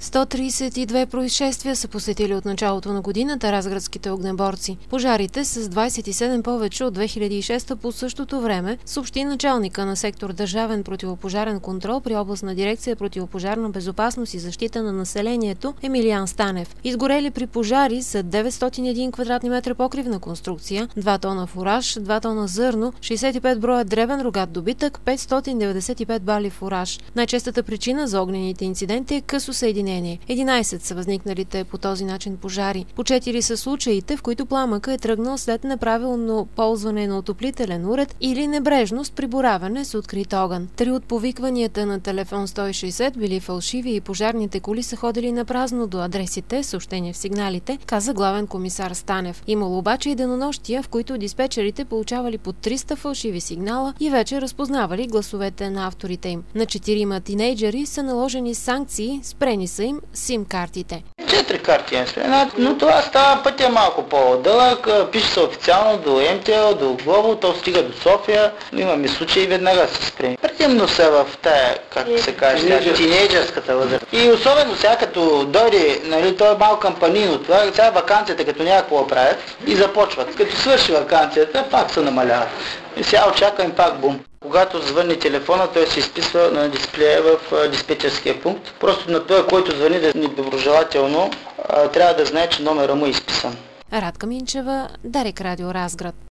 132 происшествия са посетили от началото на годината разградските огнеборци. Пожарите с 27 повече от 2006 по същото време, съобщи началника на сектор Държавен противопожарен контрол при областна дирекция противопожарна безопасност и защита на населението Емилиан Станев. Изгорели при пожари са 901 квадратни метра покривна конструкция, 2 тона фураж, 2 тона зърно, 65 броя дребен рогат добитък, 595 бали фураж. Най-честата причина за огнените инциденти е късо съединение. 11 са възникналите по този начин пожари. По 4 са случаите, в които пламъка е тръгнал след неправилно ползване на отоплителен уред или небрежност при боравене с открит огън. 3 от повикванията на телефон 160 били фалшиви и пожарните коли са ходили на празно до адресите, съобщения в сигналите, каза главен комисар Станев. Имало обаче и денонощия, в които диспетчерите получавали по 300 фалшиви сигнала и вече разпознавали гласовете на авторите им. На 4 тинейджери са наложени санкции, спрени са им сим-картите. 4 карти е спрена, но това става пътя малко по-дълъг. Пише се официално до МТЛ, до Глобал, то стига до София. Имаме случаи веднага се спреми. Предимно са в тая, както се каже, тинейджерската възраст. И особено сега като дойде, нали, той е малко кампанийно това, сега ваканцията като някакво правят и започват. Като свърши ваканцията, пак се намаляват. И сега очакваме пак бум. Когато звънне телефона, той се изписва на дисплея в диспетчерския пункт. Просто на този, който звъни недоброжелателно, трябва да знае, че номера му е изписан. Радка Минчева, Дарик Радио Разград.